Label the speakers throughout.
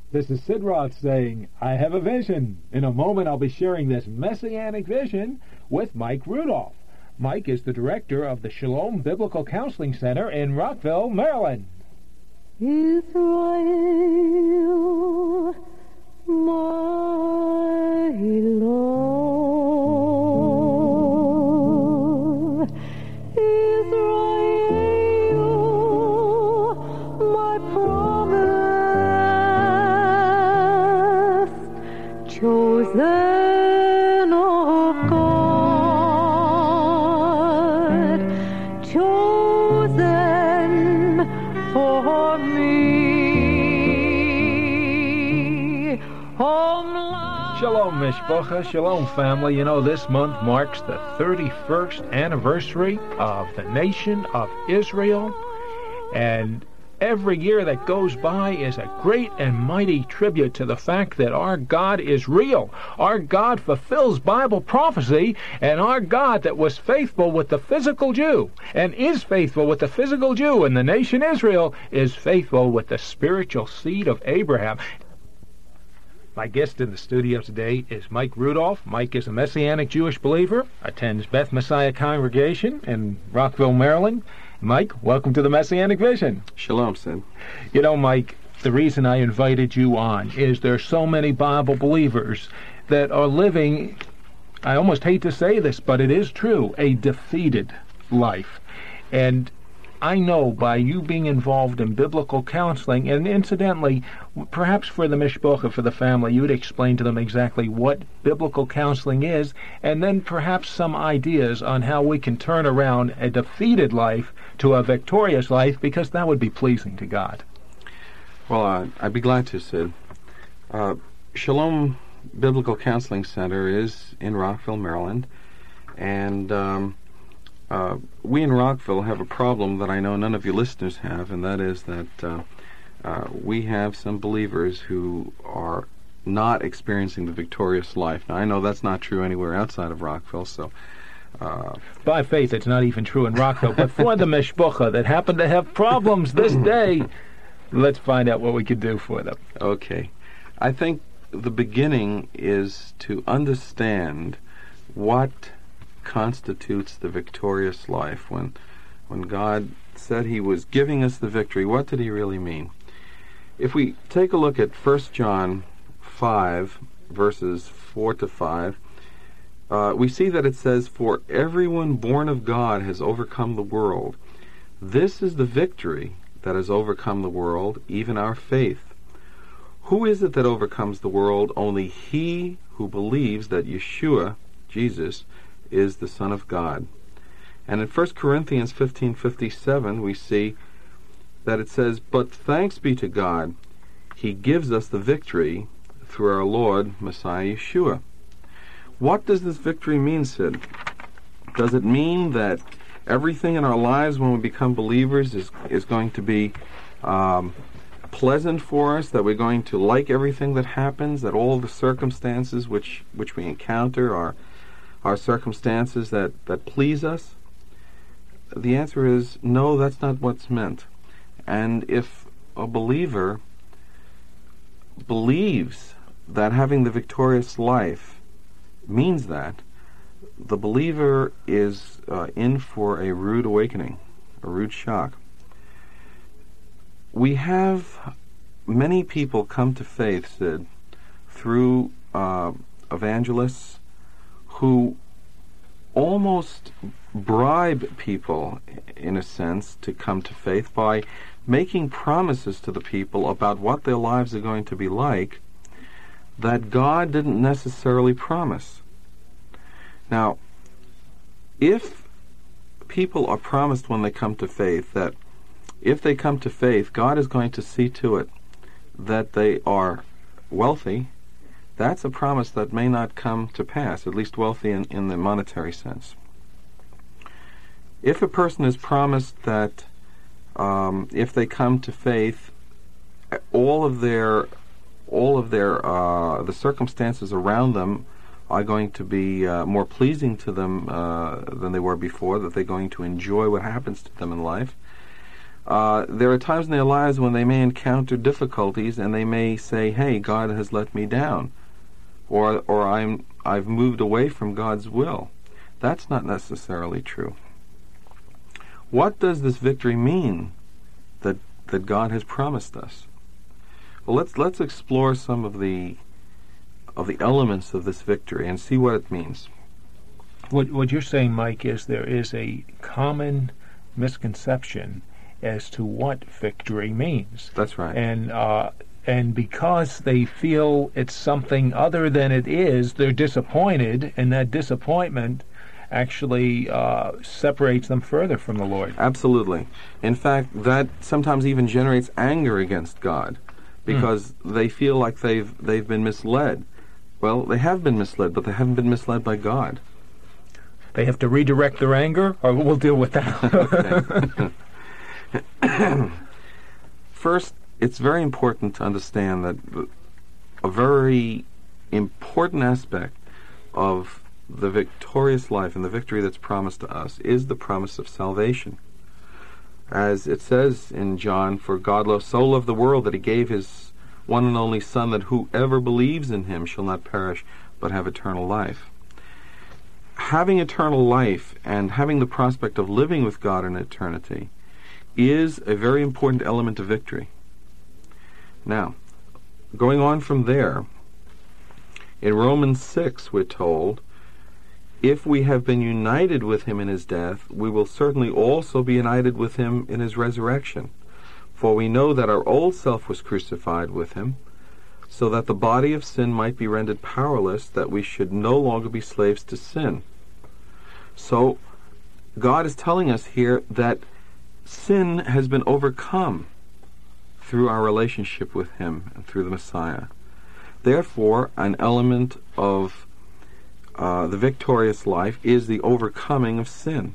Speaker 1: This is Sid Roth saying, I have a vision. In a moment, I'll be sharing this messianic vision with Mike Rudolph. Mike is the director of the Shalom Biblical Counseling Center in Rockville, Maryland.
Speaker 2: Israel, my Lord, Israel, my promise, chosen of God, chosen for me.
Speaker 1: Shalom, Mishpacha, Shalom, family. You know, this month marks the 31st anniversary of the nation of Israel, and every year that goes by is a great and mighty tribute to the fact that our God is real. Our God fulfills Bible prophecy, and our God that was faithful with the physical Jew and is faithful with the physical Jew and the nation Israel is faithful with the spiritual seed of Abraham. My guest in the studio today is Mike Rudolph. Mike is a Messianic Jewish believer, attends Beth Messiah Congregation in Rockville, Maryland. Mike, welcome to the Messianic Vision.
Speaker 3: Shalom, Sid.
Speaker 1: You know, Mike, the reason I invited you on is there's so many Bible believers that are living, I almost hate to say this, but it is true, a defeated life. And I know by you being involved in biblical counseling, and incidentally, perhaps for the mishpacha, for the family, you would explain to them exactly what biblical counseling is, and then perhaps some ideas on how we can turn around a defeated life to a victorious life, because that would be pleasing to God.
Speaker 3: Well, I'd be glad to, Sid. Shalom Biblical Counseling Center is in Rockville, Maryland, and we in Rockville have a problem that I know none of you listeners have, and that is that we have some believers who are not experiencing the victorious life. Now, I know that's not true anywhere outside of Rockville, so...
Speaker 1: By faith, it's not even true in Rockville, but for the mishpacha that happen to have problems this day, let's find out what we can do for them.
Speaker 3: Okay. I think the beginning is to understand what constitutes the victorious life. When God said He was giving us the victory, what did He really mean? If we take a look at 1 John 5, verses 4 to 5, we see that it says, "For everyone born of God has overcome the world. This is the victory that has overcome the world, even our faith. Who is it that overcomes the world? Only he who believes that Yeshua, Jesus, is the Son of God." And in 1 Corinthians 15:57 we see that it says, "But thanks be to God, He gives us the victory through our Lord Messiah Yeshua." What does this victory mean, Sid? Does it mean that everything in our lives when we become believers is going to be pleasant for us, that we're going to like everything that happens, that all the circumstances which we encounter are circumstances that please us? The answer is no, that's not what's meant. And if a believer believes that having the victorious life means that, the believer is in for a rude awakening, a rude shock. We have many people come to faith, Sid, through evangelists who almost bribe people, in a sense, to come to faith by making promises to the people about what their lives are going to be like that God didn't necessarily promise. Now, if people are promised when they come to faith that if they come to faith, God is going to see to it that they are wealthy, that's a promise that may not come to pass, at least wealthy in the monetary sense. If a person is promised that if they come to faith, all of the circumstances around them are going to be more pleasing to them than they were before, that they're going to enjoy what happens to them in life, There are times in their lives when they may encounter difficulties and they may say, hey, God has let me down, or I've moved away from God's will. That's not necessarily true. What does this victory mean that God has promised us? Well, let's explore some of the elements of this victory and see what it means.
Speaker 1: What you're saying, Mike, is there is a common misconception as to what victory means.
Speaker 3: That's right.
Speaker 1: And because they feel it's something other than it is, they're disappointed, and that disappointment actually separates them further from the Lord.
Speaker 3: Absolutely. In fact, that sometimes even generates anger against God, because they feel like they've been misled. Well, they have been misled, but they haven't been misled by God.
Speaker 1: They have to redirect their anger, or we'll deal with that.
Speaker 3: First, it's very important to understand that a very important aspect of the victorious life and the victory that's promised to us is the promise of salvation. As it says in John, for God so loved the world that he gave his one and only Son, that whoever believes in him shall not perish but have eternal life. Having eternal life and having the prospect of living with God in eternity is a very important element of victory. Now, going on from there, in Romans 6 we're told, if we have been united with him in his death, we will certainly also be united with him in his resurrection. For we know that our old self was crucified with him, so that the body of sin might be rendered powerless, that we should no longer be slaves to sin. So, God is telling us here that sin has been overcome through our relationship with him and through the Messiah. Therefore, an element of the victorious life is the overcoming of sin.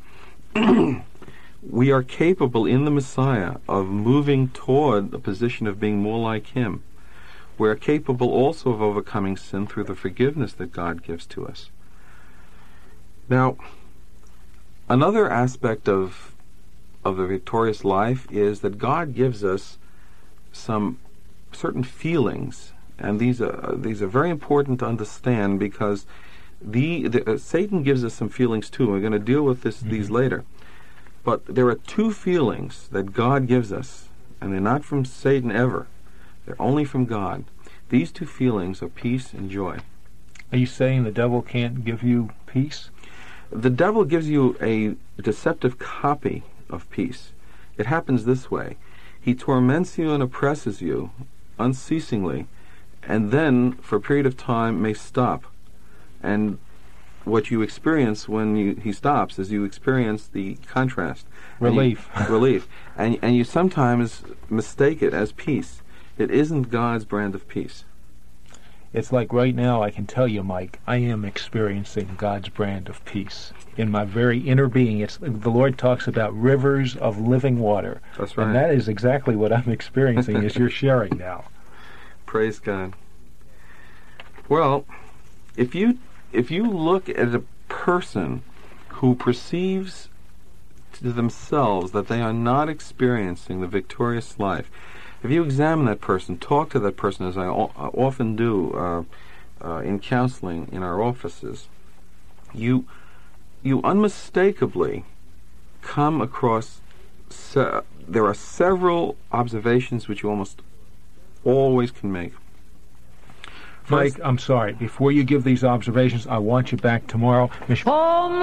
Speaker 3: We are capable in the Messiah of moving toward the position of being more like him. We are capable also of overcoming sin through the forgiveness that God gives to us. Now, another aspect of the victorious life is that God gives us some certain feelings, and these are very important to understand, because Satan gives us some feelings too. We're going to deal with these later. But there are two feelings that God gives us, and they're not from Satan ever. They're only from God. These two feelings are peace and joy.
Speaker 1: Are you saying the devil can't give you peace?
Speaker 3: The devil gives you a deceptive copy of peace. It happens this way. He torments you and oppresses you unceasingly, and then, for a period of time, may stop. And what you experience when he stops is you experience the contrast.
Speaker 1: Relief.
Speaker 3: Relief. And you sometimes mistake it as peace. It isn't God's brand of peace.
Speaker 1: It's like right now, I can tell you, Mike, I am experiencing God's brand of peace in my very inner being. The Lord talks about rivers of living water.
Speaker 3: That's right.
Speaker 1: And that is exactly what I'm experiencing as you're sharing now.
Speaker 3: Praise God. Well, if you look at a person who perceives to themselves that they are not experiencing the victorious life, if you examine that person, talk to that person, as I often do in counseling in our offices, you unmistakably come across, there are several observations which you almost always can make.
Speaker 1: Mike, I'm sorry. Before you give these observations, I want you back tomorrow. Shalom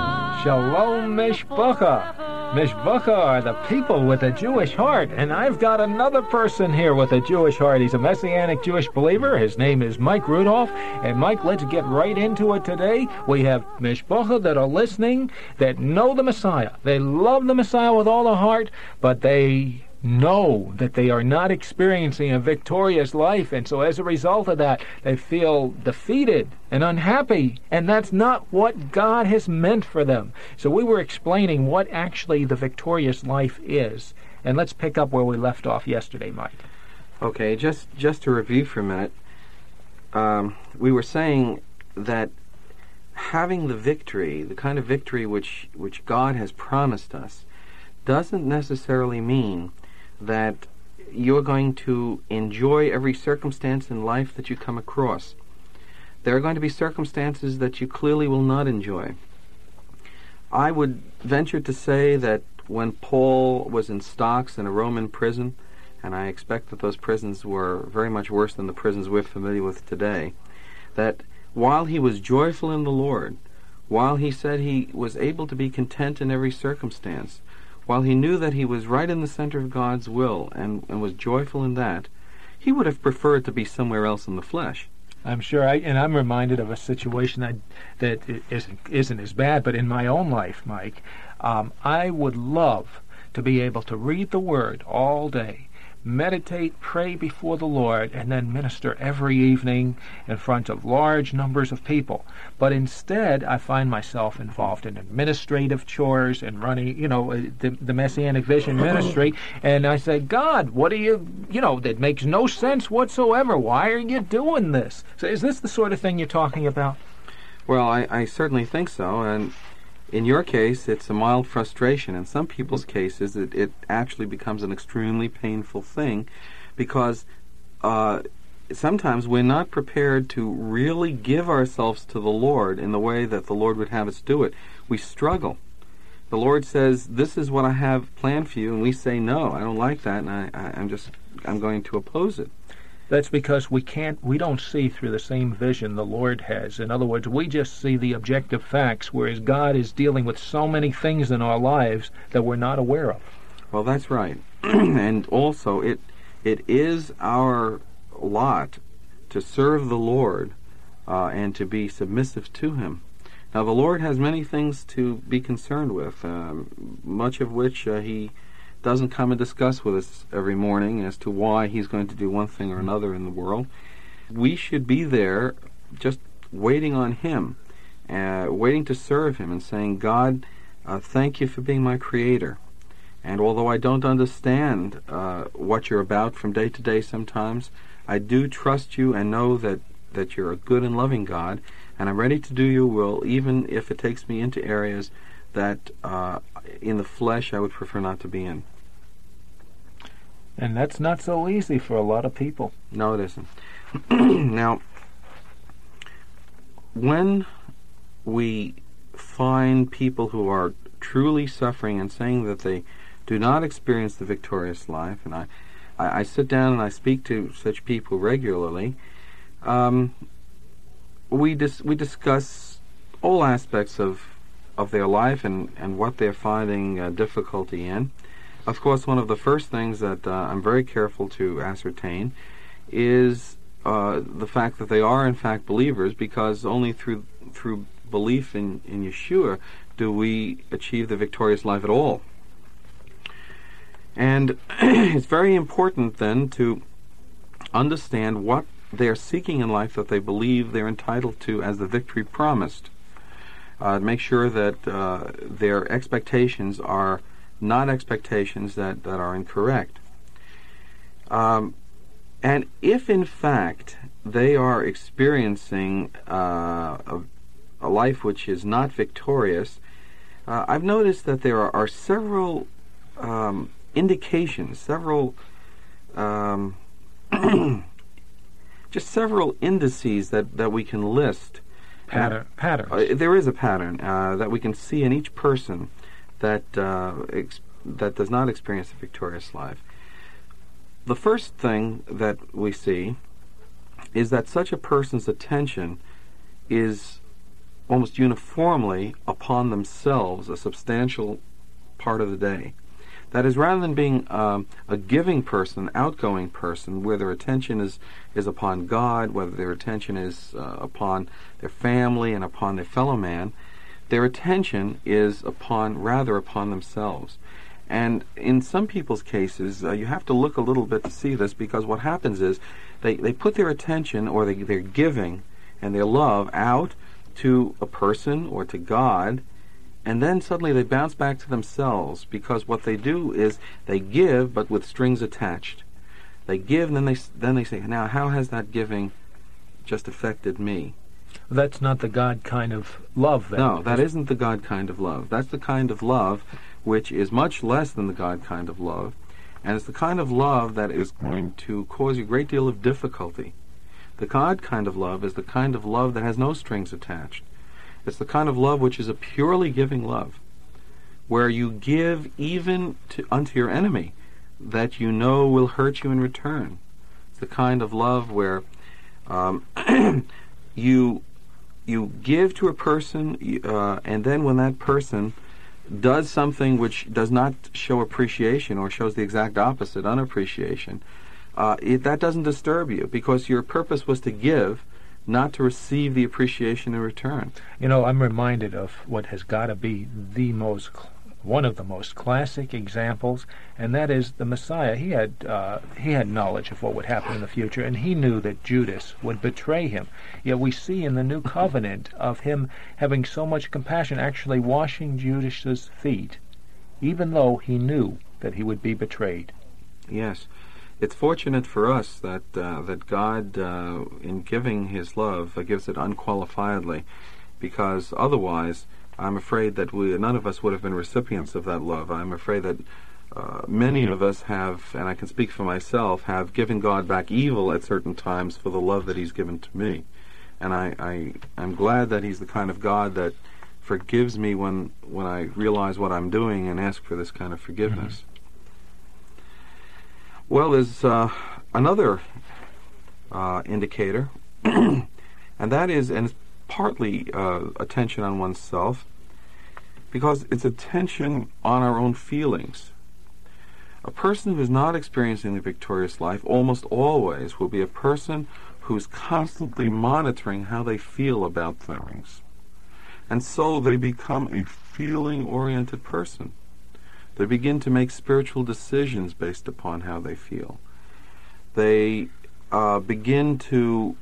Speaker 1: Mishpacha. Mishpacha are the people with a Jewish heart, and I've got another person here with a Jewish heart. He's a Messianic Jewish believer. His name is Mike Rudolph. And Mike, let's get right into it today. We have Mishpacha that are listening, that know the Messiah. They love the Messiah with all their heart, but they know that they are not experiencing a victorious life, and so as a result of that, they feel defeated and unhappy, and that's not what God has meant for them. So we were explaining what actually the victorious life is, and let's pick up where we left off yesterday, Mike.
Speaker 4: Okay, just to review for a minute, we were saying that having the victory, the kind of victory which God has promised us, doesn't necessarily mean that you're going to enjoy every circumstance in life that you come across. There are going to be circumstances that you clearly will not enjoy. I would venture to say that when Paul was in stocks in a Roman prison, and I expect that those prisons were very much worse than the prisons we're familiar with today, that while he was joyful in the Lord, while he said he was able to be content in every circumstance, while he knew that he was right in the center of God's will and was joyful in that, he would have preferred to be somewhere else in the flesh.
Speaker 1: I'm sure, and I'm reminded of a situation that isn't as bad, but in my own life, Mike, I would love to be able to read the Word all day, meditate, pray before the Lord, and then minister every evening in front of large numbers of people. But instead, I find myself involved in administrative chores and running, the Messianic Vision ministry. And I say, God, what are you, that makes no sense whatsoever. Why are you doing this? So is this the sort of thing you're talking about?
Speaker 4: Well, I certainly think so. And in your case, it's a mild frustration. In some people's cases, it actually becomes an extremely painful thing because sometimes we're not prepared to really give ourselves to the Lord in the way that the Lord would have us do it. We struggle. The Lord says, this is what I have planned for you, and we say, no, I don't like that, and I'm going to oppose it.
Speaker 1: That's because we don't see through the same vision the Lord has. In other words, we just see the objective facts, whereas God is dealing with so many things in our lives that we're not aware of.
Speaker 4: Well, that's right. And also, it is our lot to serve the Lord and to be submissive to Him. Now, the Lord has many things to be concerned with, much of which He doesn't come and discuss with us every morning as to why He's going to do one thing or another in the world. We should be there just waiting on Him, waiting to serve Him and saying, God, thank you for being my Creator. And although I don't understand what you're about from day to day sometimes, I do trust you and know that you're a good and loving God, and I'm ready to do your will, even if it takes me into areas that in the flesh I would prefer not to be in.
Speaker 1: And that's not so easy for a lot of people.
Speaker 4: No, it isn't. Now, when we find people who are truly suffering and saying that they do not experience the victorious life, and I sit down and I speak to such people regularly, we discuss all aspects of their life and what they're finding difficulty in. Of course, one of the first things that I'm very careful to ascertain is the fact that they are in fact believers, because only through belief in Yeshua do we achieve the victorious life at all. And it's very important then to understand what they're seeking in life that they believe they're entitled to as the victory promised. Make sure that their expectations are not expectations that are incorrect. And if in fact they are experiencing a life which is not victorious, I've noticed that there are several indications, just several indices that we can list.
Speaker 1: Patterns.
Speaker 4: There is a pattern that we can see in each person that does not experience a victorious life. The first thing that we see is that such a person's attention is almost uniformly upon themselves a substantial part of the day. That is, rather than being a giving person, outgoing person, where their attention is upon God, whether their attention is upon their family and upon their fellow man, their attention is rather upon themselves. And in some people's cases, you have to look a little bit to see this, because what happens is they put their attention or their giving and their love out to a person or to God, and then suddenly they bounce back to themselves, because what they do is they give, but with strings attached. They give, and then they say, now how has that giving just affected me?
Speaker 1: That's not the God kind of love, then.
Speaker 4: No, that isn't the God kind of love. That's the kind of love
Speaker 3: which is much less than the God kind of love, and it's the kind of love that is going to cause you a great deal of difficulty. The God kind of love is the kind of love that has no strings attached. It's the kind of love which is a purely giving love, where you give even unto your enemy that you know will hurt you in return. It's the kind of love where you give to a person, and then when that person does something which does not show appreciation or shows the exact opposite, unappreciation, that doesn't disturb you, because your purpose was to give, not to receive the appreciation in return.
Speaker 1: You know, I'm reminded of what has got to be one of the most classic examples, and that is the Messiah. He had knowledge of what would happen in the future, and he knew that Judas would betray him. Yet we see in the New Covenant of him having so much compassion, actually washing Judas's feet, even though he knew that he would be betrayed.
Speaker 3: Yes. It's fortunate for us that God, in giving His love, gives it unqualifiedly, because otherwise, I'm afraid that none of us would have been recipients of that love. I'm afraid that many of us have, and I can speak for myself, have given God back evil at certain times for the love that He's given to me. And I'm glad that He's the kind of God that forgives me when I realize what I'm doing and ask for this kind of forgiveness. Mm-hmm. Well, there's another indicator, and that is, and it's partly attention on oneself, because it's attention on our own feelings. A person who is not experiencing the victorious life almost always will be a person who's constantly monitoring how they feel about things. And so they become a feeling-oriented person. They begin to make spiritual decisions based upon how they feel. They begin to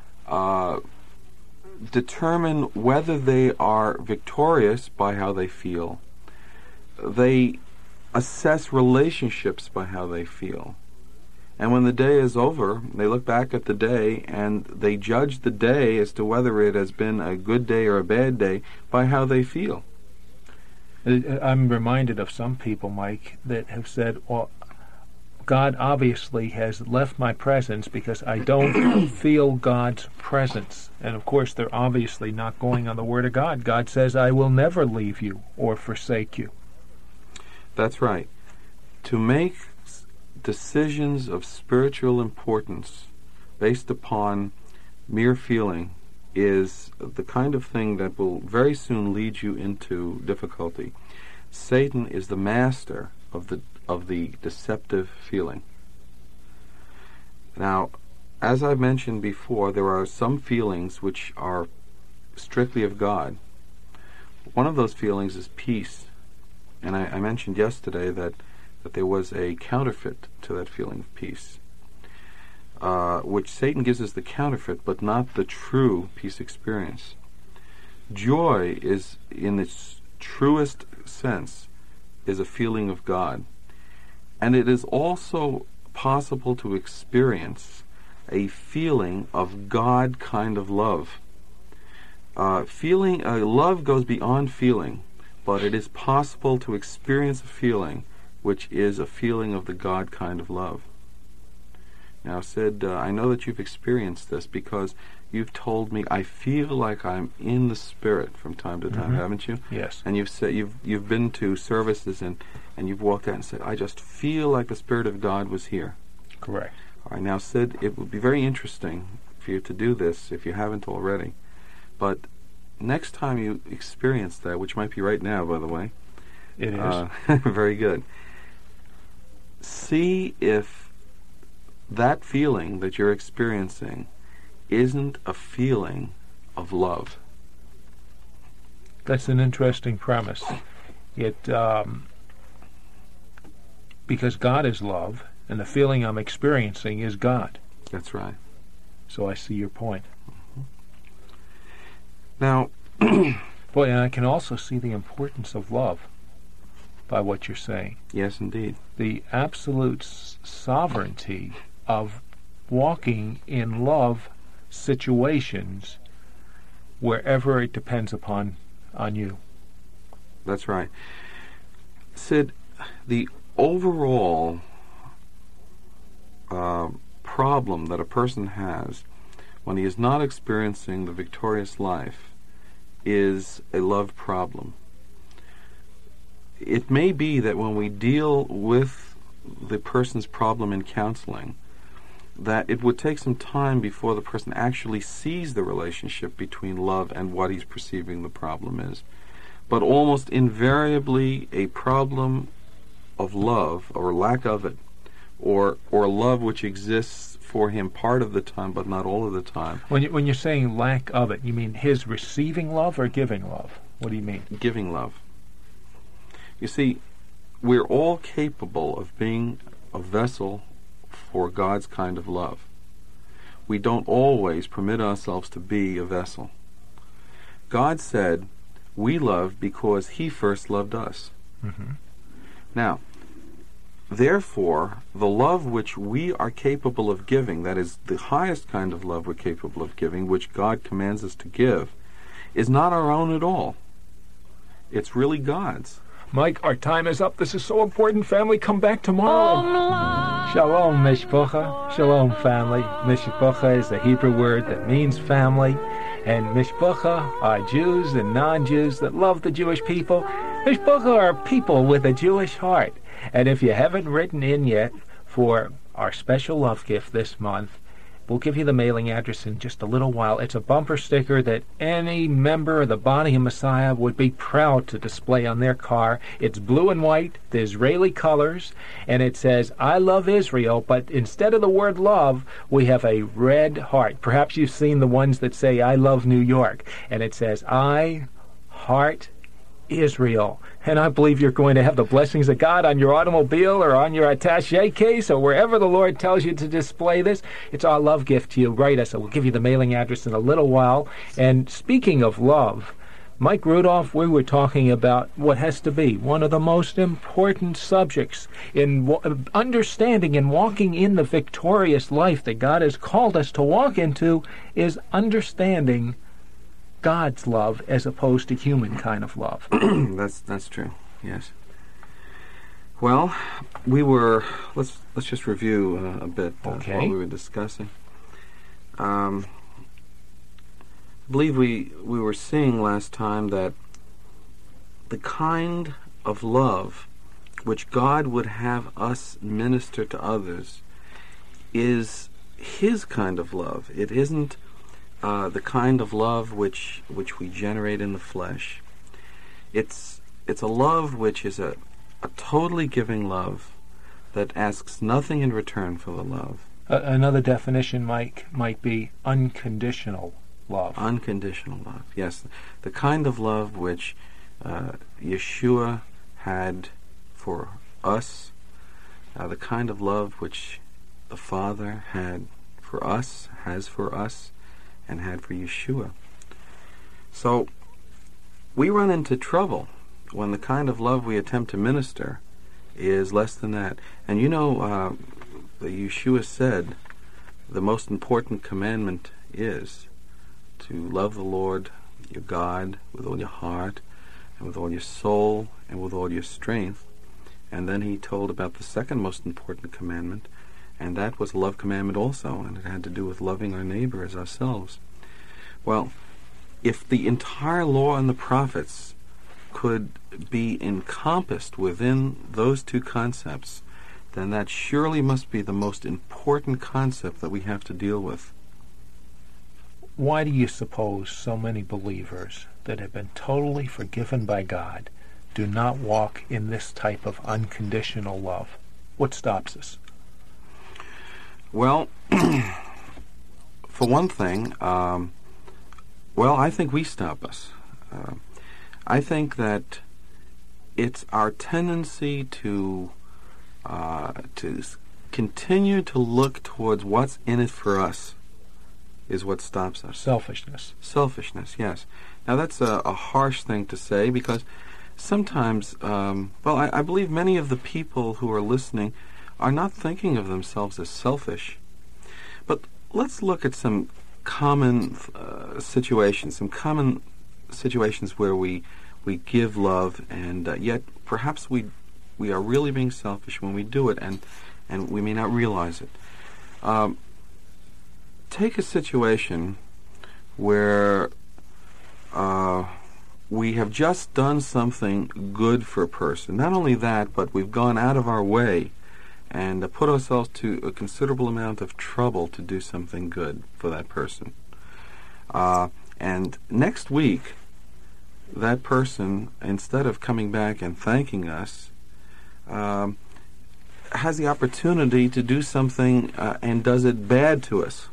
Speaker 3: determine whether they are victorious by how they feel. They assess relationships by how they feel. And when the day is over, they look back at the day and they judge the day as to whether it has been a good day or a bad day by how they feel.
Speaker 1: I'm reminded of some people, Mike, that have said, well, God obviously has left my presence because I don't feel God's presence. And of course, they're obviously not going on the Word of God. God says, I will never leave you or forsake you.
Speaker 3: That's right. To make decisions of spiritual importance based upon mere feeling is the kind of thing that will very soon lead you into difficulty. Satan is the master of the deceptive feeling. Now, as I've mentioned before, there are some feelings which are strictly of God. One of those feelings is peace. And I mentioned yesterday that there was a counterfeit to that feeling of peace, which Satan gives us the counterfeit, but not the true peace experience. Joy is, in its truest sense, is a feeling of God. And it is also possible to experience a feeling of God kind of love. Love goes beyond feeling, but it is possible to experience a feeling which is a feeling of the God kind of love. Now, Sid, I know that you've experienced this because you've told me I feel like I'm in the Spirit from time to time, haven't you?
Speaker 1: Yes.
Speaker 3: And you've said you've been to services and you've walked out and said, I just feel like the Spirit of God was here.
Speaker 1: Correct.
Speaker 3: All right, now, Sid, it would be very interesting for you to do this if you haven't already. But next time you experience that, which might be right now, by the way.
Speaker 1: It is.
Speaker 3: Very good. See if that feeling that you're experiencing isn't a feeling of love.
Speaker 1: That's an interesting premise. Because God is love, and the feeling I'm experiencing is God.
Speaker 3: That's right.
Speaker 1: So I see your point.
Speaker 3: Mm-hmm. Now,
Speaker 1: boy, and I can also see the importance of love by what you're saying.
Speaker 3: Yes, indeed.
Speaker 1: The absolute sovereignty of walking in love situations wherever it depends on you.
Speaker 3: That's right. Sid, the overall problem that a person has when he is not experiencing the victorious life is a love problem. It may be that when we deal with the person's problem in counseling, that it would take some time before the person actually sees the relationship between love and what he's perceiving the problem is. But almost invariably, a problem of love, or lack of it, or love which exists for him part of the time but not all of the time.
Speaker 1: When you're saying lack of it, you mean his receiving love or giving love? What do you mean?
Speaker 3: Giving love. You see, we're all capable of being a vessel for God's kind of love. We don't always permit ourselves to be a vessel. God said, we love because He first loved us.
Speaker 1: Mm-hmm.
Speaker 3: Now, therefore, the love which we are capable of giving, that is the highest kind of love we're capable of giving, which God commands us to give, is not our own at all. It's really God's.
Speaker 1: Mike, our time is up. This is so important, family. Come back tomorrow. Shalom, Mishpocha. Shalom, family. Mishpocha is the Hebrew word that means family. And Mishpocha are Jews and non-Jews that love the Jewish people. Mishpocha are people with a Jewish heart. And if you haven't written in yet for our special love gift this month, we'll give you the mailing address in just a little while. It's a bumper sticker that any member of the Body of Messiah would be proud to display on their car. It's blue and white, the Israeli colors, and it says, I love Israel, but instead of the word love, we have a red heart. Perhaps you've seen the ones that say, I love New York, and it says, I heart Israel. And I believe you're going to have the blessings of God on your automobile or on your attaché case or wherever the Lord tells you to display this. It's our love gift to you. Write us. We'll give you the mailing address in a little while. And speaking of love, Mike Rudolph, we were talking about what has to be one of the most important subjects in understanding and walking in the victorious life that God has called us to walk into is understanding God's love as opposed to human kind of love.
Speaker 3: That's true. Yes. Well, let's just review a bit
Speaker 1: Okay.
Speaker 3: what we were discussing. I believe we were seeing last time that the kind of love which God would have us minister to others is His kind of love. It isn't the kind of love which we generate in the flesh. It's a love which is a totally giving love that asks nothing in return for the love.
Speaker 1: Another definition might be unconditional love.
Speaker 3: Unconditional love, yes. The kind of love which Yeshua had for us, the kind of love which the Father had for us, has for us, and had for Yeshua. So we run into trouble when the kind of love we attempt to minister is less than that. And Yeshua said the most important commandment is to love the Lord your God with all your heart and with all your soul and with all your strength. And then he told about the second most important commandment, and that was a love commandment also, and it had to do with loving our neighbor as ourselves. Well, if the entire law and the prophets could be encompassed within those two concepts, then that surely must be the most important concept that we have to deal with.
Speaker 1: Why do you suppose so many believers that have been totally forgiven by God do not walk in this type of unconditional love? What stops us?
Speaker 3: Well, for one thing, I think we stop us. I think that it's our tendency to continue to look towards what's in it for us is what stops us.
Speaker 1: Selfishness.
Speaker 3: Selfishness, yes. Now that's a harsh thing to say because sometimes, I believe many of the people who are listening are not thinking of themselves as selfish. But let's look at some common situations where we give love and yet perhaps we we are really being selfish when we do it, and we may not realize it. Take a situation where we have just done something good for a person. Not only that, but we've gone out of our way and put ourselves to a considerable amount of trouble to do something good for that person. And next week, that person, instead of coming back and thanking us, has the opportunity to do something and does it bad to us.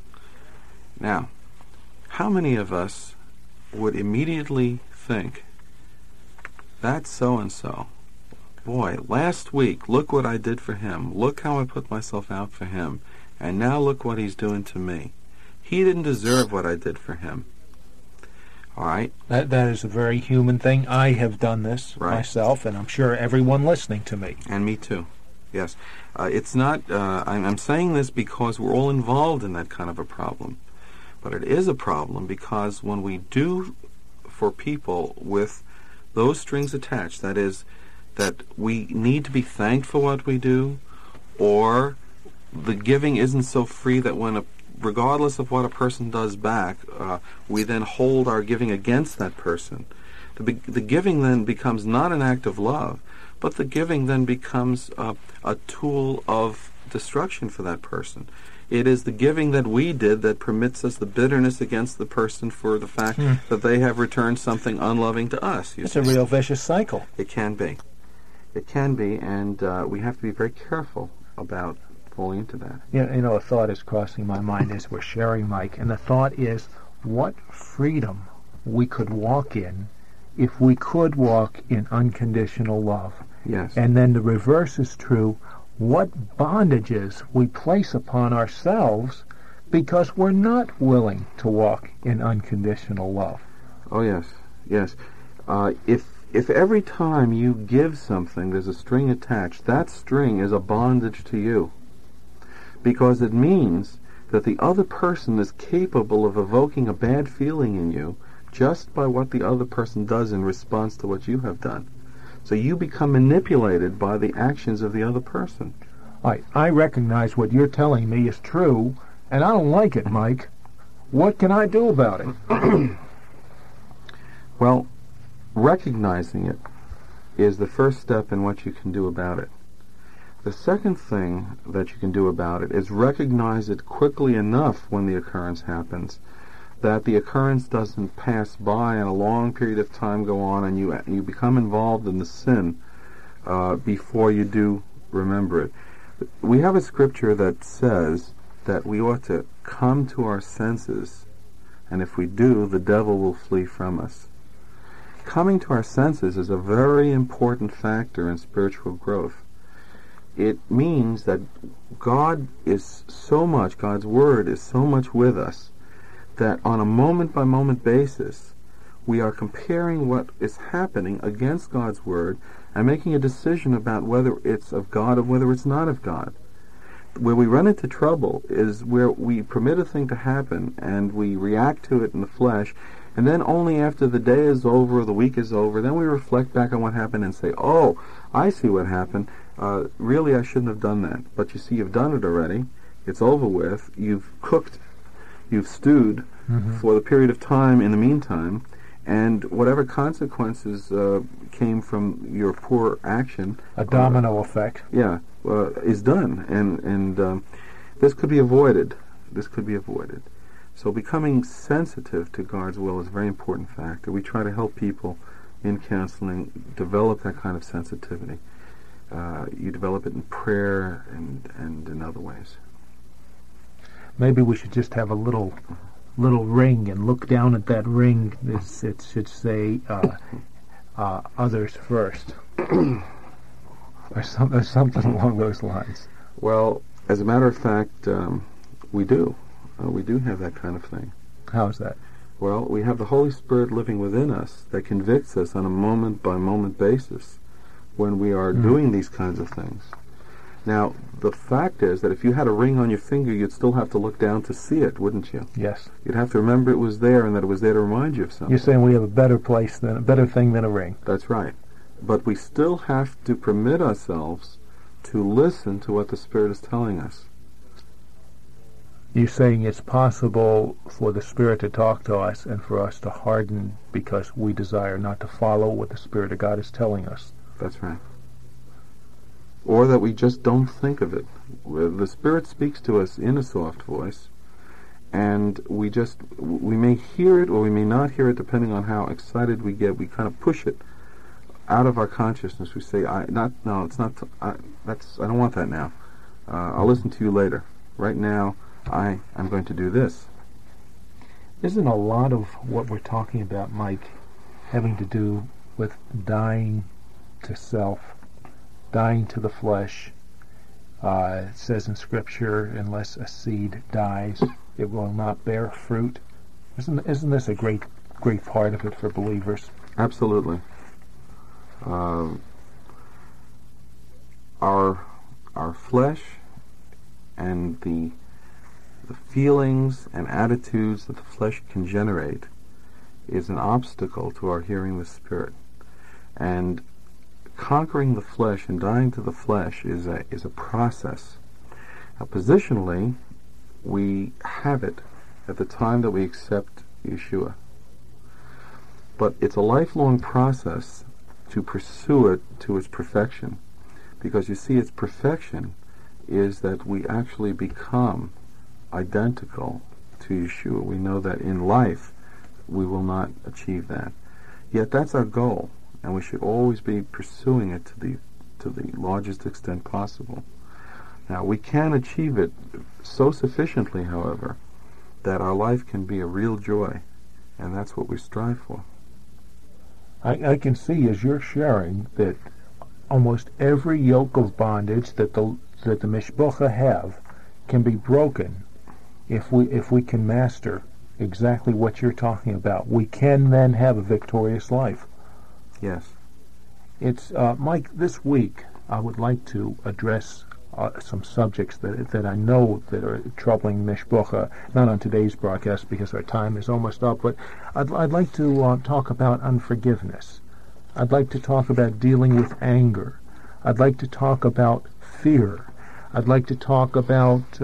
Speaker 3: Now, how many of us would immediately think, that's so-and-so. Boy, last week, look what I did for him. Look how I put myself out for him. And now look what he's doing to me. He didn't deserve what I did for him. All right?
Speaker 1: That is a very human thing. I have done this myself, and I'm sure everyone listening to me.
Speaker 3: And me too. Yes. It's not, I'm saying this because we're all involved in that kind of a problem. But it is a problem because when we do for people with those strings attached, that is, that we need to be thanked for what we do, or the giving isn't so free that regardless of what a person does back, we then hold our giving against that person. The giving then becomes not an act of love, but the giving then becomes a tool of destruction for that person. It is the giving that we did that permits us the bitterness against the person for the fact that they have returned something unloving to us.
Speaker 1: It's a real vicious cycle.
Speaker 3: It can be. It can be, and we have to be very careful about falling into that.
Speaker 1: Yeah, a thought is crossing my mind as we're sharing, Mike, and the thought is what freedom we could walk in if we could walk in unconditional love.
Speaker 3: Yes.
Speaker 1: And then the reverse is true. What bondages we place upon ourselves because we're not willing to walk in unconditional love.
Speaker 3: Oh, yes. Yes. If every time you give something there's a string attached, that string is a bondage to you. Because it means that the other person is capable of evoking a bad feeling in you just by what the other person does in response to what you have done. So you become manipulated by the actions of the other person.
Speaker 1: I recognize what you're telling me is true, and I don't like it, Mike. What can I do about it?
Speaker 3: Well, recognizing it is the first step in what you can do about it. The second thing that you can do about it is recognize it quickly enough when the occurrence happens that the occurrence doesn't pass by and a long period of time go on and you become involved in the sin before you do remember it. We have a scripture that says that we ought to come to our senses, and if we do, the devil will flee from us. Coming to our senses is a very important factor in spiritual growth. It means that God's Word is so much with us that on a moment-by-moment basis, we are comparing what is happening against God's Word and making a decision about whether it's of God or whether it's not of God. Where we run into trouble is where we permit a thing to happen and we react to it in the flesh, and then only after the day is over or the week is over, then we reflect back on what happened and say, oh, I see what happened. Really, I shouldn't have done that. But you see, you've done it already. It's over with. You've cooked. You've stewed for the period of time in the meantime, and whatever consequences came from your poor action,
Speaker 1: a domino effect.
Speaker 3: Yeah, is done, and this could be avoided. This could be avoided. So becoming sensitive to God's will is a very important factor. We try to help people in counseling develop that kind of sensitivity. You develop it in prayer and in other ways.
Speaker 1: Maybe we should just have a little ring and look down at that ring. It should say others first, or something along those lines.
Speaker 3: Well, as a matter of fact, we do. We do have that kind of thing.
Speaker 1: How's that?
Speaker 3: Well, we have the Holy Spirit living within us that convicts us on a moment-by-moment basis when we are doing these kinds of things. Now, the fact is that if you had a ring on your finger, you'd still have to look down to see it, wouldn't you?
Speaker 1: Yes.
Speaker 3: You'd have to remember it was there and that it was there to remind you of something.
Speaker 1: You're saying we have a better thing than a ring.
Speaker 3: That's right. But we still have to permit ourselves to listen to what the Spirit is telling us.
Speaker 1: You're saying it's possible for the Spirit to talk to us and for us to harden because we desire not to follow what the Spirit of God is telling us.
Speaker 3: That's right. Or that we just don't think of it. The Spirit speaks to us in a soft voice, and we may hear it or we may not hear it depending on how excited we get. We kind of push it out of our consciousness. We say, I don't want that now. I'll listen to you later. Right now, I'm going to do this.
Speaker 1: Isn't a lot of what we're talking about, Mike, having to do with dying to self, dying to the flesh? It says in Scripture, unless a seed dies, it will not bear fruit. Isn't this a great part of it for believers?
Speaker 3: Absolutely. Our flesh and the feelings and attitudes that the flesh can generate is an obstacle to our hearing the Spirit. And conquering the flesh and dying to the flesh is a process. Now, positionally, we have it at the time that we accept Yeshua. But it's a lifelong process to pursue it to its perfection. Because you see, its perfection is that we actually become identical to Yeshua. We know that in life we will not achieve that. Yet that's our goal, and we should always be pursuing it to the largest extent possible. Now, we can achieve it so sufficiently, however, that our life can be a real joy, and that's what we strive for.
Speaker 1: I can see as you're sharing that almost every yoke of bondage that the mishpucha have can be broken if we can master exactly what you're talking about. We can then have a victorious life.
Speaker 3: Yes.
Speaker 1: It's Mike, this week I would like to address some subjects that I know that are troubling mishpucha, not on today's broadcast because our time is almost up, but I'd like to talk about unforgiveness. I'd like to talk about dealing with anger. I'd like to talk about fear. I'd like to talk about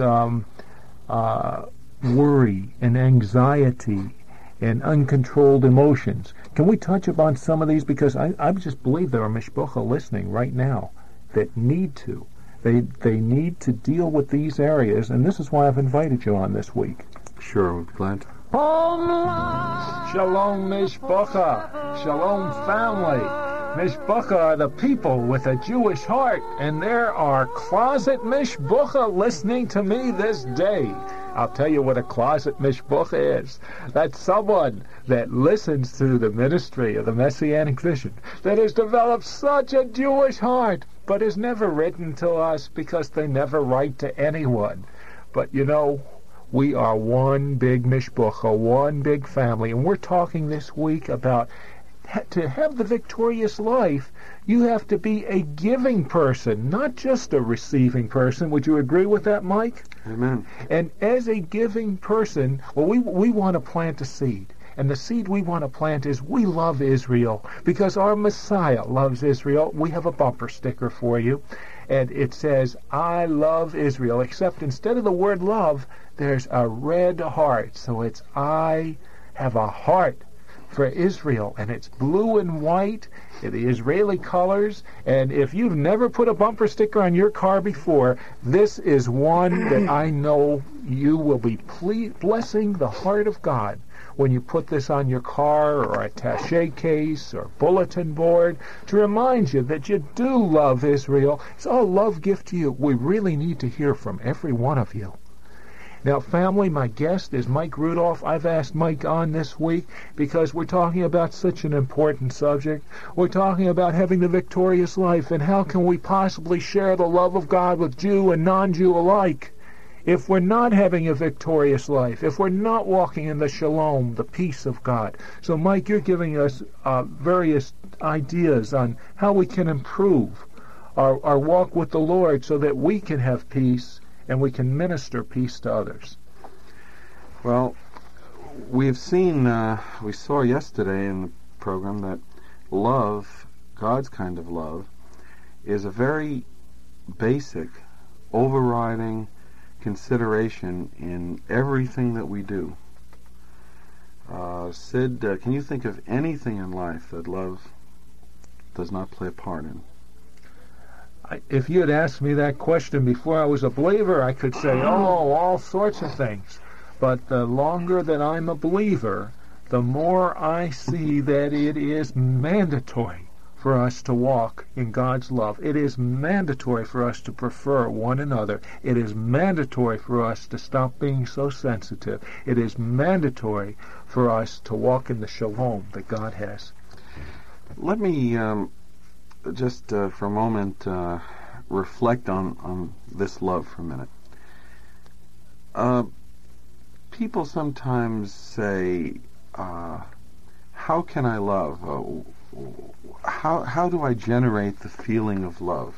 Speaker 1: worry and anxiety and uncontrolled emotions. Can we touch upon some of these? Because I just believe there are mishpucha listening right now that need to. They need to deal with these areas, and this is why I've invited you on this week.
Speaker 3: Sure, we'll be glad to.
Speaker 1: Shalom mishpucha, shalom family. Mishpucha are the people with a Jewish heart, and there are closet mishpucha listening to me this day. I'll tell you what a closet mishpucha is. That's someone that listens to the ministry of the Messianic vision, that has developed such a Jewish heart, but is never written to us because they never write to anyone. But you know, we are one big mishpucha, one big family, and we're talking this week about to have the victorious life, you have to be a giving person, not just a receiving person. Would you agree with that, Mike?
Speaker 3: Amen.
Speaker 1: And as a giving person, well, we want to plant a seed. And the seed we want to plant is we love Israel because our Messiah loves Israel. We have a bumper sticker for you. And it says, I love Israel, except instead of the word love, there's a red heart. So it's I have a heart for Israel, and it's blue and white, the Israeli colors. And if you've never put a bumper sticker on your car before, this is one that I know you will be blessing the heart of God when you put this on your car or attaché case or bulletin board to remind you that you do love Israel. It's a love gift to you. We really need to hear from every one of you. Now, family, my guest is Mike Rudolph. I've asked Mike on this week because we're talking about such an important subject. We're talking about having the victorious life, and how can we possibly share the love of God with Jew and non-Jew alike if we're not having a victorious life, if we're not walking in the shalom, the peace of God. So, Mike, you're giving us various ideas on how we can improve our walk with the Lord so that we can have peace and we can minister peace to others.
Speaker 3: Well, we saw yesterday in the program that love God's kind of love is a very basic, overriding consideration in everything that we do. Sid, can you think of anything in life that love does not play a part in?
Speaker 1: If you had asked me that question before I was a believer, I could say, all sorts of things. But the longer that I'm a believer, the more I see that it is mandatory for us to walk in God's love. It is mandatory for us to prefer one another. It is mandatory for us to stop being so sensitive. It is mandatory for us to walk in the shalom that God has.
Speaker 3: Let me just for a moment reflect on this love for a minute. People sometimes say, how can I love? How do I generate the feeling of love?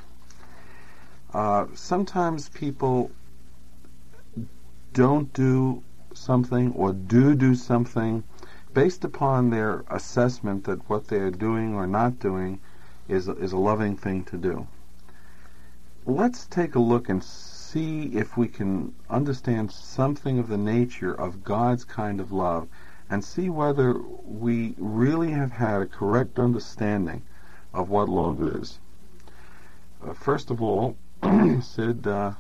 Speaker 3: Sometimes people don't do something or do something based upon their assessment that what they are doing or not doing is a loving thing to do. Let's take a look and see if we can understand something of the nature of God's kind of love and see whether we really have had a correct understanding of what love is. First of all, Sid, do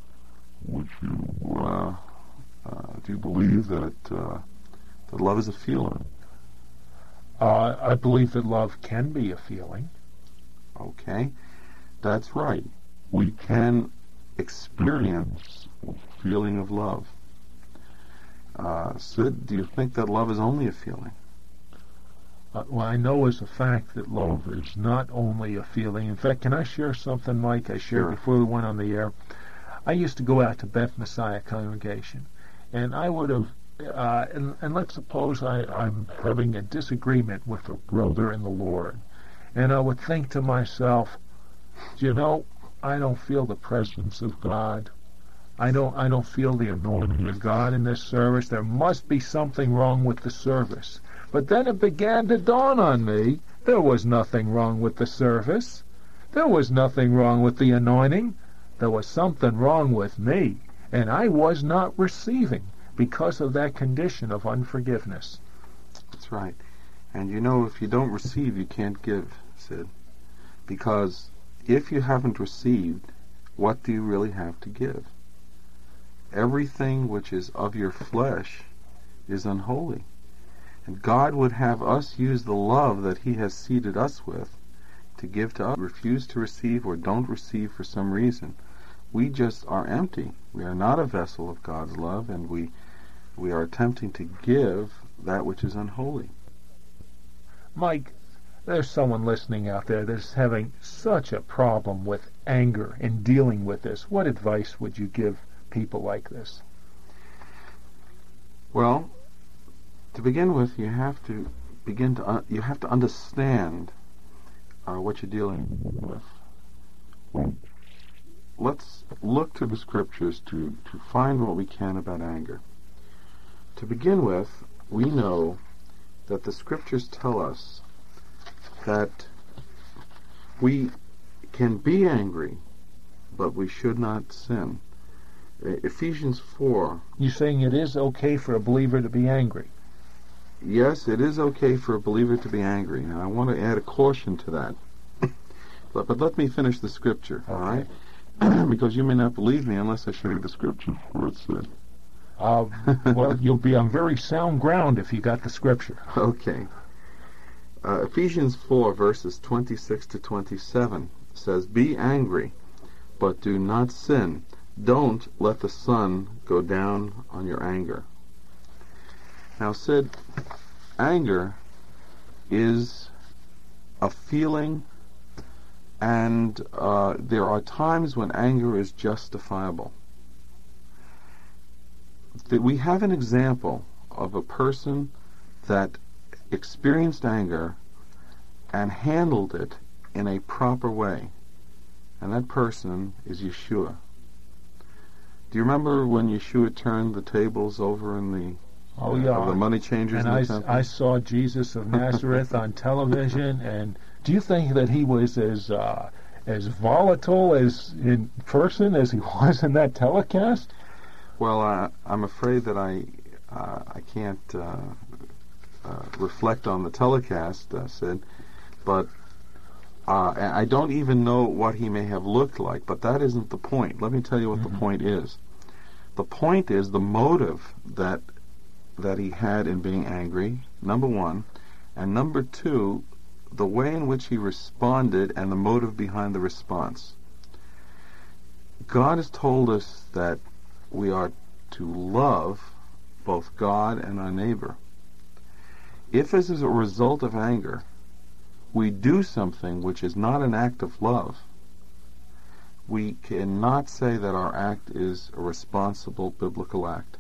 Speaker 3: you believe that love is a feeling?
Speaker 1: I believe that love can be a feeling.
Speaker 3: Okay, that's right. We can experience a feeling of love. Sid, do you think that love is only a feeling?
Speaker 1: Well, I know as a fact that love is not only a feeling. In fact, can I share something, Mike, I shared before we went on the air? I used to go out to Beth Messiah congregation, and I would have, and let's suppose I'm having a disagreement with a brother in the Lord, and I would think to myself, I don't feel the presence of God. I don't feel the anointing of God in this service. There must be something wrong with the service. But then it began to dawn on me, there was nothing wrong with the service. There was nothing wrong with the anointing. There was something wrong with me, and I was not receiving because of that condition of unforgiveness.
Speaker 3: That's right. And if you don't receive, you can't give, Sid. Because if you haven't received, what do you really have to give? Everything which is of your flesh is unholy. And God would have us use the love that He has seated us with to give to us. Refuse to receive or don't receive for some reason. We just are empty. We are not a vessel of God's love, and we are attempting to give that which is unholy.
Speaker 1: Mike, there's someone listening out there that's having such a problem with anger and dealing with this. What advice would you give people like this?
Speaker 3: Well, to begin with, you have to understand what you're dealing with. Well, let's look to the Scriptures to find what we can about anger. To begin with, we know that the Scriptures tell us that we can be angry, but we should not sin. Ephesians 4.
Speaker 1: You're saying it is okay for a believer to be angry?
Speaker 3: Yes, it is okay for a believer to be angry. Now, I want to add a caution to that. But let me finish the Scripture, all right? Because you may not believe me unless I show you the Scripture where it said.
Speaker 1: Well, you'll be on very sound ground if you got the Scripture.
Speaker 3: Okay. Ephesians 4, verses 26 to 27 says, "Be angry, but do not sin. Don't let the sun go down on your anger." Now, Sid, anger is a feeling, and there are times when anger is justifiable. We have an example of a person that experienced anger and handled it in a proper way, and that person is Yeshua. Do you remember when Yeshua turned the tables over in the
Speaker 1: Oh, yeah.
Speaker 3: Of the money changers
Speaker 1: And
Speaker 3: in the temple?
Speaker 1: I saw Jesus of Nazareth on television, and do you think that he was as volatile as in person as he was in that telecast?
Speaker 3: Well, I'm afraid that I can't reflect on the telecast, Sid, but I don't even know what he may have looked like, but that isn't the point. Let me tell you what the point is. The point is the motive that he had in being angry, number one, and number two, the way in which he responded and the motive behind the response. God has told us that we are to love both God and our neighbor. If as a result of anger we do something which is not an act of love, we cannot say that our act is a responsible biblical act.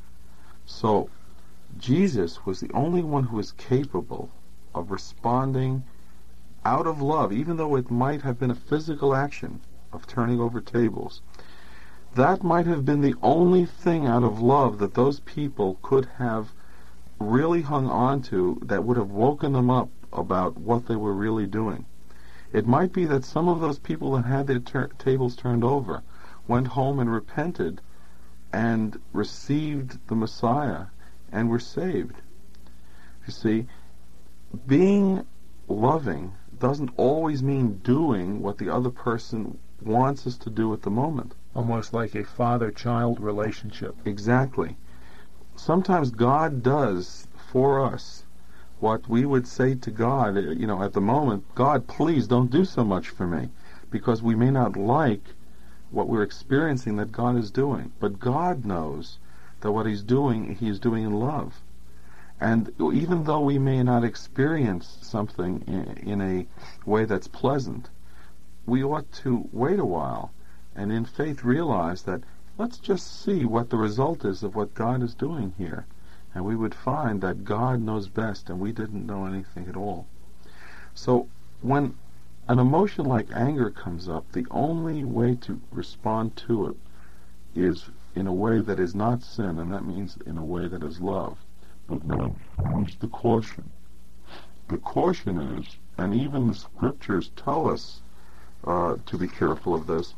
Speaker 3: So Jesus was the only one who was capable of responding out of love, even though it might have been a physical action of turning over tables. That might have been the only thing out of love that those people could have really hung on to that would have woken them up about what they were really doing. It might be that some of those people that had their tables turned over went home and repented and received the Messiah and were saved. You see, being loving doesn't always mean doing what the other person wants us to do at the moment.
Speaker 1: Almost like a father-child relationship.
Speaker 3: Exactly. Sometimes God does for us what we would say to God, at the moment, God, please don't do so much for me, because we may not like what we're experiencing that God is doing. But God knows that what He's doing in love. And even though we may not experience something in a way that's pleasant, we ought to wait a while and in faith realize that let's just see what the result is of what God is doing here. And we would find that God knows best and we didn't know anything at all. So when an emotion like anger comes up, the only way to respond to it is in a way that is not sin, and that means in a way that is love. But now comes the caution. The caution is, and even the scriptures tell us to be careful of this,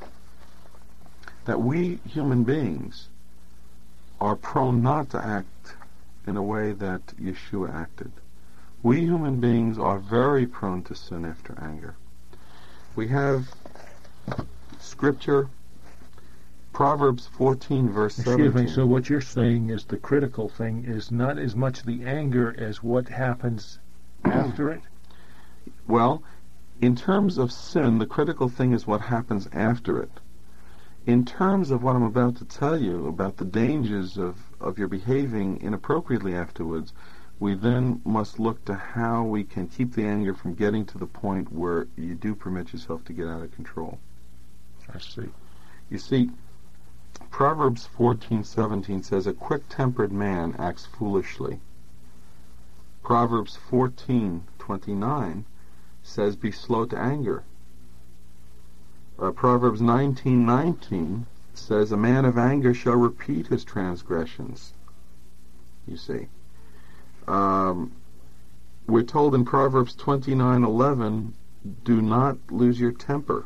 Speaker 3: that we human beings are prone not to act in a way that Yeshua acted. We human beings are very prone to sin after anger. We have scripture, Proverbs 14, verse 17.
Speaker 1: Excuse me, so what you're saying is the critical thing is not as much the anger as what happens after it?
Speaker 3: Well, in terms of sin, the critical thing is what happens after it. In terms of what I'm about to tell you about the dangers of your behaving inappropriately afterwards, we then must look to how we can keep the anger from getting to the point where you do permit yourself to get out of control.
Speaker 1: I see.
Speaker 3: You see, Proverbs 14:17 says, "A quick-tempered man acts foolishly." Proverbs 14:29 says, "Be slow to anger." Proverbs 19:19 says, "A man of anger shall repeat his transgressions." You see. We're told in Proverbs 29:11, "Do not lose your temper."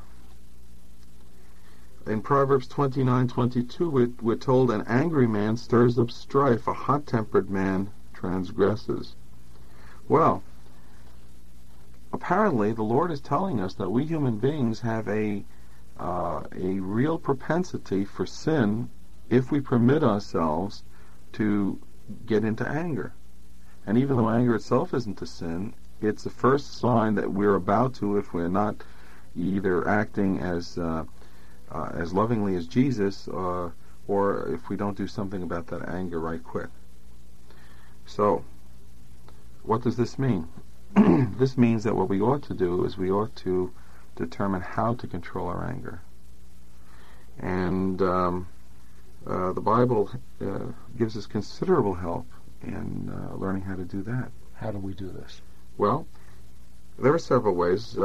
Speaker 3: In Proverbs 29:22, we're told, "An angry man stirs up strife, a hot-tempered man transgresses." Well, apparently the Lord is telling us that we human beings have a real propensity for sin if we permit ourselves to get into anger. And even though anger itself isn't a sin, it's the first sign that we're about to, if we're not either acting as lovingly as Jesus, or if we don't do something about that anger right quick. So, what does this mean? This means that what we ought to do is we ought to determine how to control our anger. And the Bible gives us considerable help in learning how to do that.
Speaker 1: How do we do this?
Speaker 3: Well, there are several ways.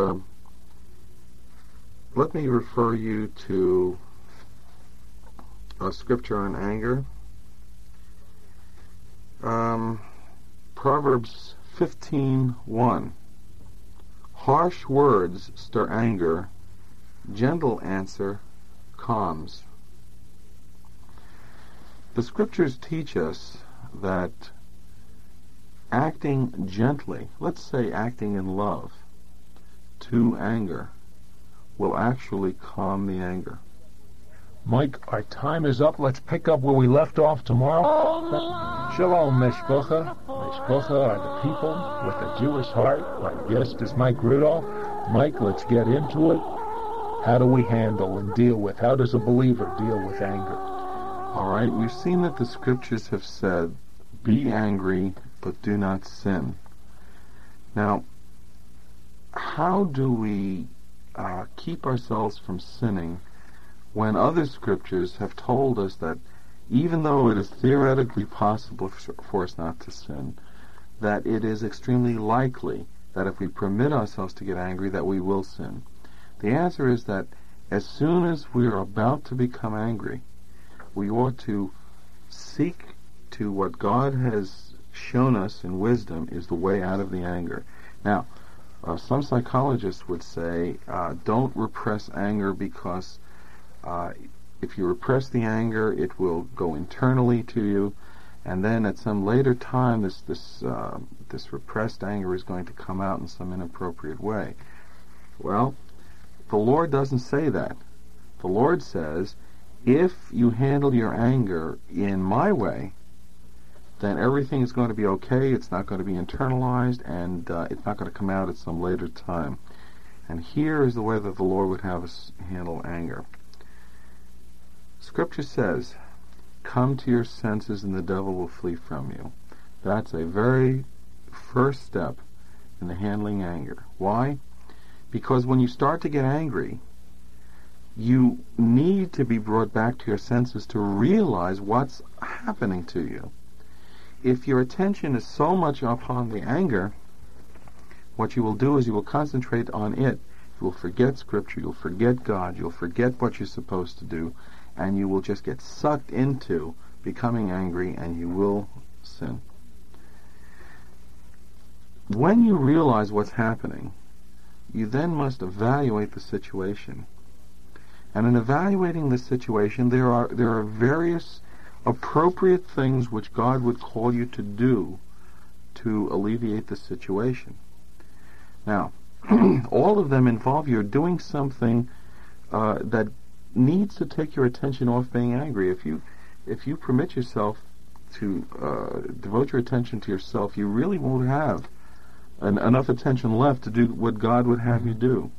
Speaker 3: Let me refer you to a scripture on anger. Proverbs 15:1. Harsh words stir anger, gentle answer calms. The scriptures teach us that acting gently, let's say acting in love, to anger, will actually calm the anger.
Speaker 1: Mike, our time is up. Let's pick up where we left off tomorrow. Shalom, Mishpocha. Mishpocha are the people with a Jewish heart. My guest is Mike Rudolph. Mike, let's get into it. How do we handle and deal with, how does a believer deal with anger?
Speaker 3: All right, we've seen that the scriptures have said, be angry, but do not sin. Now, how do we keep ourselves from sinning when other scriptures have told us that even though it is theoretically possible for us not to sin, that it is extremely likely that if we permit ourselves to get angry, that we will sin? The answer is that as soon as we are about to become angry, we ought to seek to what God has shown us in wisdom is the way out of the anger. Now, some psychologists would say, don't repress anger because if you repress the anger, it will go internally to you, and then at some later time, this repressed anger is going to come out in some inappropriate way. Well, the Lord doesn't say that. The Lord says, if you handle your anger in my way, then everything is going to be okay, it's not going to be internalized, and it's not going to come out at some later time. And here is the way that the Lord would have us handle anger. Scripture says, come to your senses and the devil will flee from you. That's a very first step in the handling anger. Why? Because when you start to get angry, you need to be brought back to your senses to realize what's happening to you. If your attention is so much upon the anger, what you will do is you will concentrate on it. You will forget Scripture, you'll forget God, you'll forget what you're supposed to do, and you will just get sucked into becoming angry, and you will sin. When you realize what's happening, you then must evaluate the situation. And in evaluating the situation, there are various appropriate things which God would call you to do to alleviate the situation. Now, all of them involve you doing something that needs to take your attention off being angry. If you permit yourself to devote your attention to yourself, you really won't have enough attention left to do what God would have you do.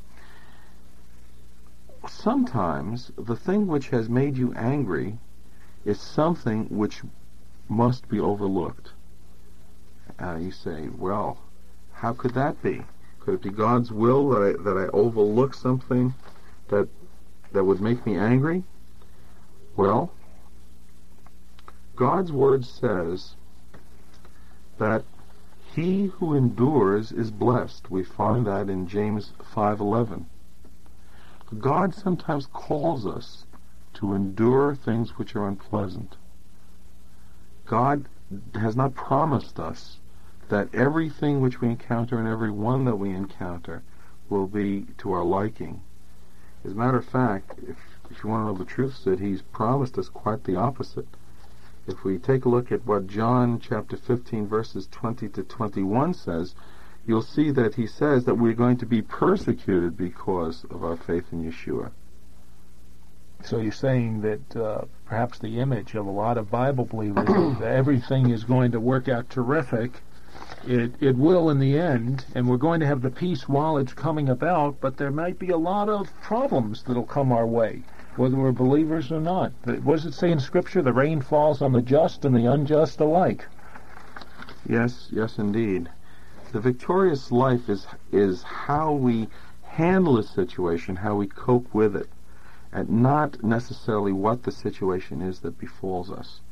Speaker 3: Sometimes the thing which has made you angry is something which must be overlooked. You say, well, how could that be? Could it be God's will that I overlook something that would make me angry? Well, God's word says that he who endures is blessed. We find that in James 5:11. God sometimes calls us to endure things which are unpleasant. God has not promised us that everything which we encounter and every one that we encounter will be to our liking. As a matter of fact, if you want to know the truth, he's promised us quite the opposite. If we take a look at what John chapter 15 verses 20 to 21 says, you'll see that he says that we're going to be persecuted because of our faith in Yeshua.
Speaker 1: So you're saying that perhaps the image of a lot of Bible believers that everything is going to work out terrific. It will in the end, and we're going to have the peace while it's coming about, but there might be a lot of problems that'll come our way, whether we're believers or not. What does it say in Scripture? The rain falls on the just and the unjust alike.
Speaker 3: Yes, indeed. The victorious life is how we handle a situation, how we cope with it, and not necessarily what the situation is that befalls us.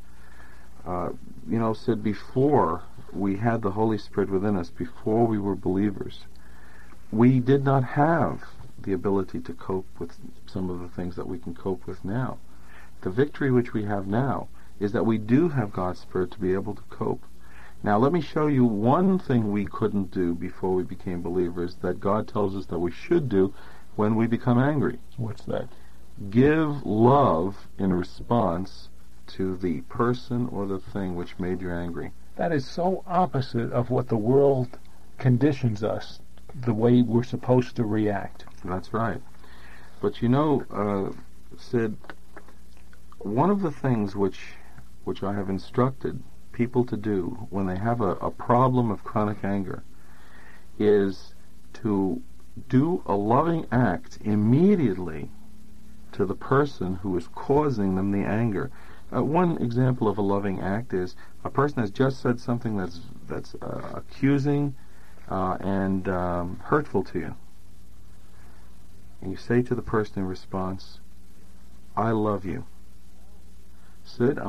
Speaker 3: Sid, before we had the Holy Spirit within us, before we were believers, we did not have the ability to cope with some of the things that we can cope with now. The victory which we have now is that we do have God's Spirit to be able to cope. Now, let me show you one thing we couldn't do before we became believers that God tells us that we should do when we become angry.
Speaker 1: What's that?
Speaker 3: Give love in response to the person or the thing which made you angry.
Speaker 1: That is so opposite of what the world conditions us, the way we're supposed to react.
Speaker 3: That's right. But you know, Sid, one of the things which I have instructed people to do when they have a problem of chronic anger is to do a loving act immediately to the person who is causing them the anger. One example of a loving act is a person has just said something that's accusing and hurtful to you. And you say to the person in response, "I love you." Sid,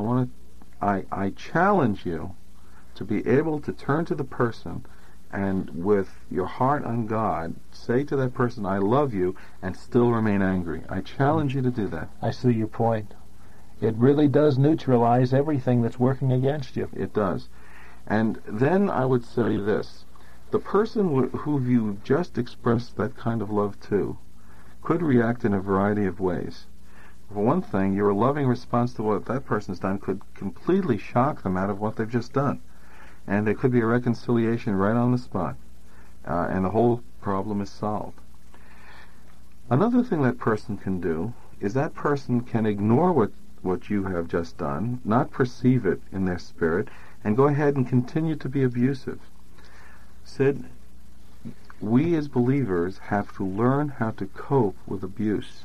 Speaker 3: I challenge you to be able to turn to the person and with your heart on God, say to that person, "I love you," and still remain angry. I challenge you to do that.
Speaker 1: I see your point. It really does neutralize everything that's working against you.
Speaker 3: It does. And then I would say this. The person who you just expressed that kind of love to could react in a variety of ways. For one thing, your loving response to what that person's done could completely shock them out of what they've just done. And there could be a reconciliation right on the spot. And the whole problem is solved. Another thing that person can do is that person can ignore what you have just done, not perceive it in their spirit, and go ahead and continue to be abusive. Sid, we as believers have to learn how to cope with abuse.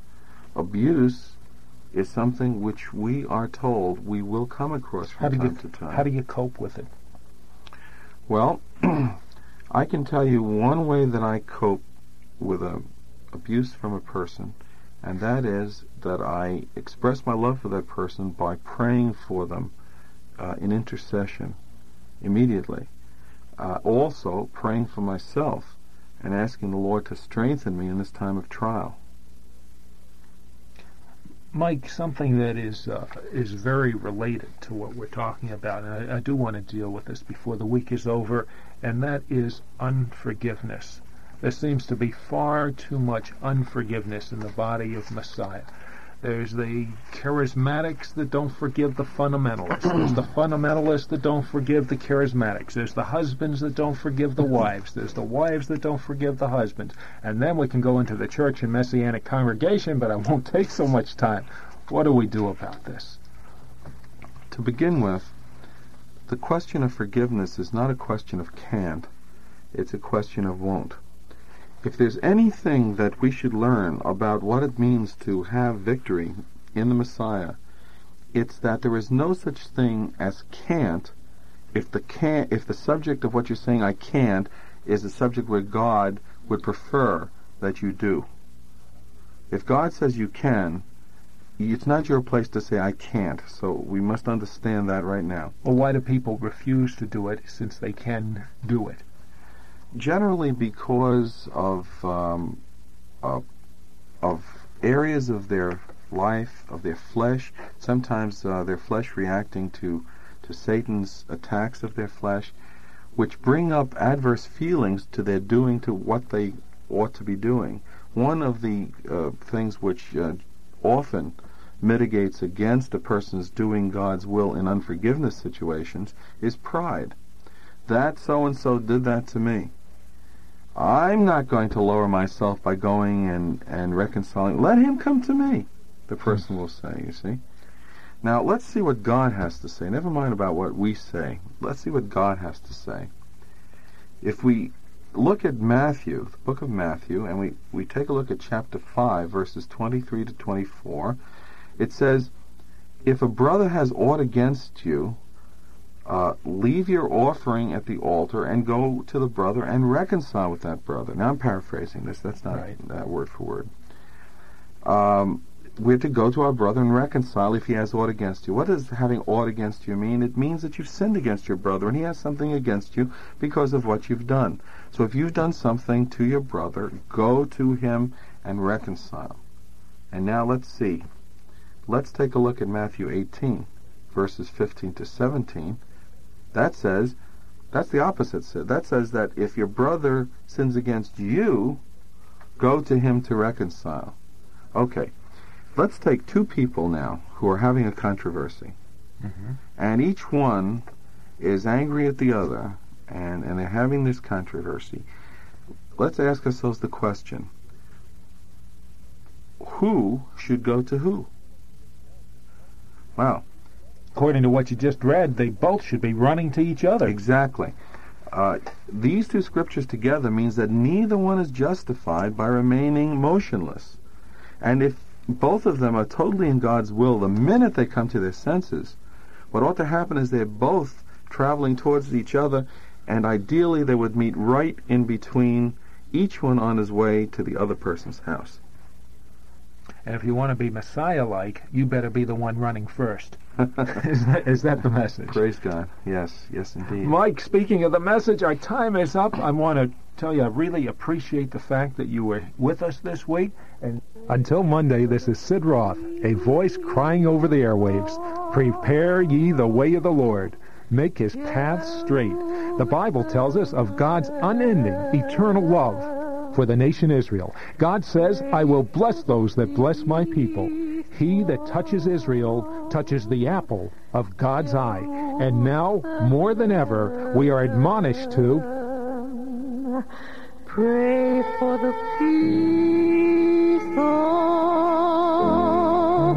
Speaker 3: Abuse is something which we are told we will come across from time to time.
Speaker 1: How do you cope with it?
Speaker 3: Well, I can tell you one way that I cope with abuse from a person, and that is that I express my love for that person by praying for them in intercession immediately. Also praying for myself and asking the Lord to strengthen me in this time of trial.
Speaker 1: Mike, something that is very related to what we're talking about, and I do want to deal with this before the week is over, and that is unforgiveness. There seems to be far too much unforgiveness in the body of Messiah. There's the charismatics that don't forgive the fundamentalists. There's the fundamentalists that don't forgive the charismatics. There's the husbands that don't forgive the wives. There's the wives that don't forgive the husbands. And then we can go into the church and Messianic congregation, but I won't take so much time. What do we do about this?
Speaker 3: To begin with, the question of forgiveness is not a question of can't. It's a question of won't. If there's anything that we should learn about what it means to have victory in the Messiah, it's that there is no such thing as can't if the subject of what you're saying, "I can't," is a subject where God would prefer that you do. If God says you can, it's not your place to say, "I can't." So we must understand that right now.
Speaker 1: Well, why do people refuse to do it since they can do it?
Speaker 3: Generally because of areas of their life, of their flesh, sometimes their flesh reacting to Satan's attacks of their flesh, which bring up adverse feelings to their doing to what they ought to be doing. One of the things which often mitigates against a person's doing God's will in unforgiveness situations is pride. That so-and-so did that to me. I'm not going to lower myself by going and reconciling. Let him come to me, the person will say, you see. Now, let's see what God has to say. Never mind about what we say. Let's see what God has to say. If we look at Matthew, the book of Matthew, and we take a look at chapter 5, verses 23 to 24, it says, "If a brother has aught against you, leave your offering at the altar and go to the brother and reconcile with that brother." Now I'm paraphrasing this. That's not that word for word. We're to go to our brother and reconcile if he has aught against you. What does having aught against you mean? It means that you've sinned against your brother and he has something against you because of what you've done. So if you've done something to your brother, go to him and reconcile. And now let's see. Let's take a look at Matthew 18, verses 15 to 17. That says, that's the opposite. That says that if your brother sins against you, go to him to reconcile. Okay, let's take two people now who are having a controversy. And each one is angry at the other, and they're having this controversy. Let's ask ourselves the question, who should go to who? Wow.
Speaker 1: According to what you just read, they both should be running to each other.
Speaker 3: Exactly. These two scriptures together means that neither one is justified by remaining motionless. And if both of them are totally in God's will, the minute they come to their senses, what ought to happen is they're both traveling towards each other, and ideally they would meet right in between, each one on his way to the other person's house.
Speaker 1: And if you want to be Messiah-like, you better be the one running first. Is that the message?
Speaker 3: Praise God. Yes, yes indeed.
Speaker 1: Mike, speaking of the message, our time is up. I want to tell you I really appreciate the fact that you were with us this week. And until Monday, this is Sid Roth, a voice crying over the airwaves. Prepare ye the way of the Lord. Make his paths straight. The Bible tells us of God's unending, eternal love for the nation Israel. God says, I will bless those that bless my people. He that touches Israel touches the apple of God's eye. And now, more than ever, we are admonished to
Speaker 2: pray for the peace of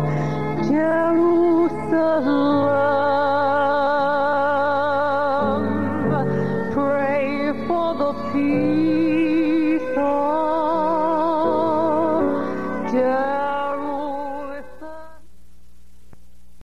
Speaker 2: Jerusalem. Pray for the peace